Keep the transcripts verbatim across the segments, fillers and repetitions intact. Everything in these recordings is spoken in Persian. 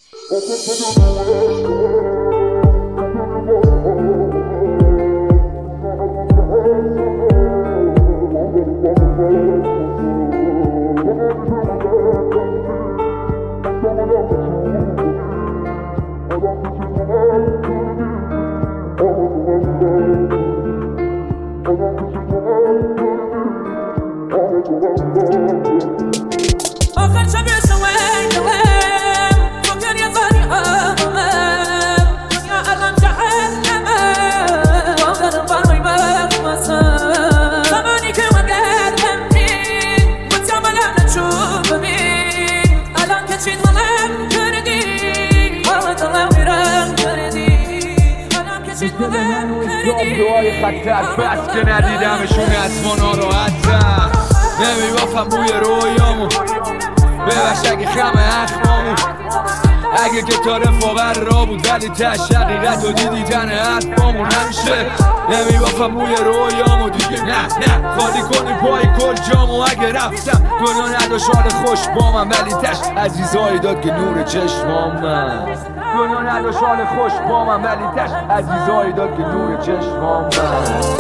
دعای خطر بس که ندیدمشون از ما ناراحتم نمیبافم بوی رویامو ببخش اگه خم اخمامو اگه که تا رفاقت را بود ولی تش حقیقت و دیدی تن حرفامون همیشه نمیبافم بوی رویامو دیگه نه نه خالی کنی پای کل جامو اگه رفتم دنیا نداشت حال خوش با من ولی تش عزیزایی داد که نور چشمام من دنیا نداشت حال خوش با من ولی تش عزیزایی داد که نور چشمام من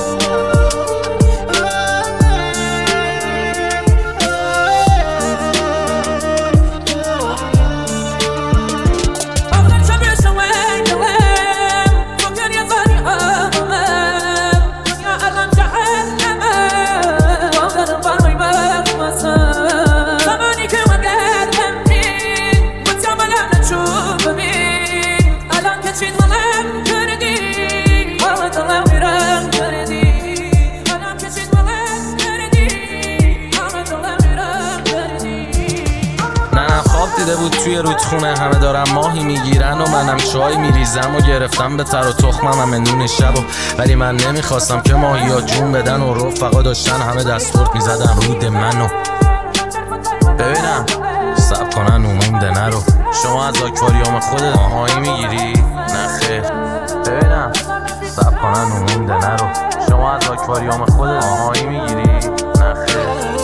دیده بود توی رودخونه همه دارن ماهی میگیرن و منم چای میریزم و گرفتم به تر و تخمم همه نون شب و ولی من نمیخواستم که ماهی ها جون بدن و رفقا داشتن همه دستورد میزدن رود منو ببینم سب کنن اومونده نرو شما از آکواریوم خودت ماهی میگیری؟ نه خیر ببینم سب کنن اومونده نرو شما از آکواریوم خودت ماهی میگیری؟ نه خیر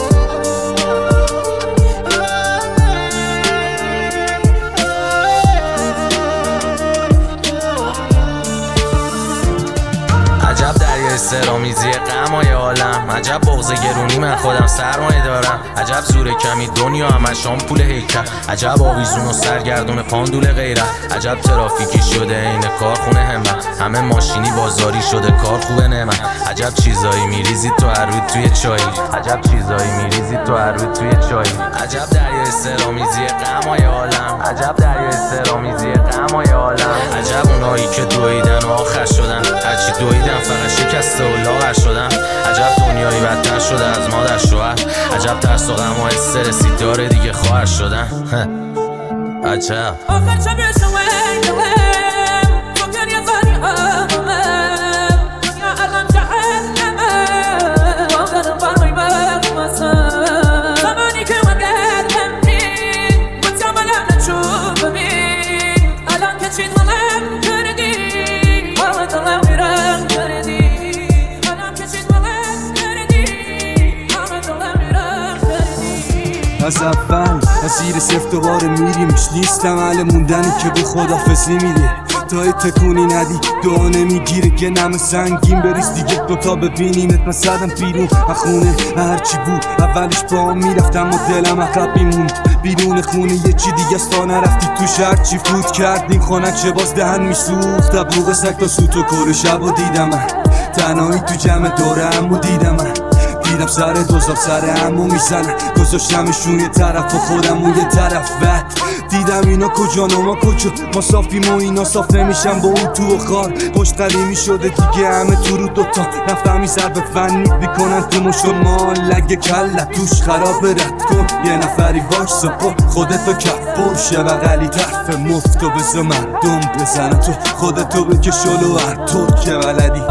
عجب دریای سرامیزی غمای عالم عجب بغض گرونی من خودم سرمایه دارم عجب زور کمی دنیا همش آمپول هیکل عجب آویزون و سرگردون پاندول غیرت عجب ترافیکی شده این کارخونه همت همه ماشینی بازاری شده کار خوبه نعمت عجب چیزایی میریزی تو هر روز توی چایی عجب چیزایی میریزی تو هر روز توی چایی عجب دریای سرامیزی غمای عالم عجب دریای سرامیزی غمای عالم عجب اونایی که دویدن و آخر شدن هرچی دویدن فقط شکسته و لاغر شدن عجب دنیایی بدتر شده از مادر شوهر عجب ترس و غم و استرسی داره دیگه خواهر شدن عجب از اول از زیر سفتوار میریمش نیستم اهل موندنی که به خدافظی میده تا تکونی ندی دعا نمیگیره که نم سنگین بریز دیگه دوتا ببینیمت من زدم بیرون خونه هرچی بود اولش با میرفتم و دلم عقب میموند بیرون خونه یه چی دیگه است تا نرفتی توش هرچی فوت کردیم خانک چه باز دهن میسوخت تبلوغ سگ تا سوت و کل شب و دیدم من تنهایی تو جمع دورم و دیدم من دیدم سر دوزار سر همو میزنن گذاشتمشون یه طرف و خودم اون یه طرف بد دیدم اینا کجا ما کجا ما صافیم و اینا صاف نمیشن با اون تو و خار پشت قدیمی شده دیگه همه تو رو دوتا رفتم این سر به فنید میکنن تو مشو ما لگه کلت توش خراب رد کن یه نفری وایسا خودتو کف برشه بغلی طرف مفتو بزا مردم بزنن تو خودتو بکش جلو هر طور که بلدی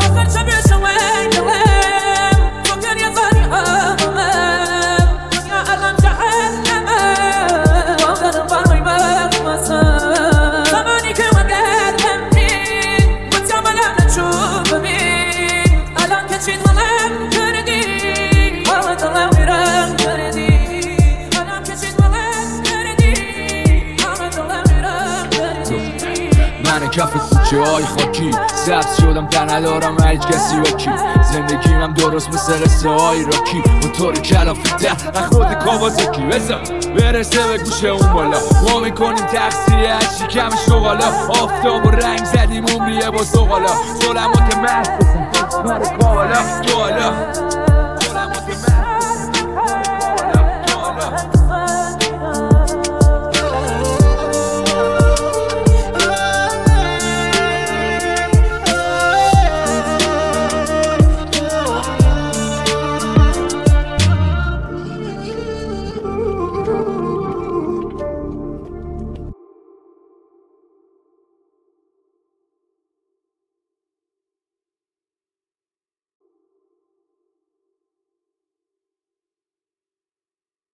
من کف کوچه های خاکی سبز شدم در ندارم هیچ کسی با کی زندگیم هم درست مثل قصه های راکی موتور کلافی ده خود کاوازاکی بزن برسه به گوشه اون بالا ما میکنیم تقصیه از شکم شغالا آفتاب و رنگ زدیم عمریه با زغالا ظلمات محض بسن مر کالا جوالا ظلمات محض بسن مر کالا جوالا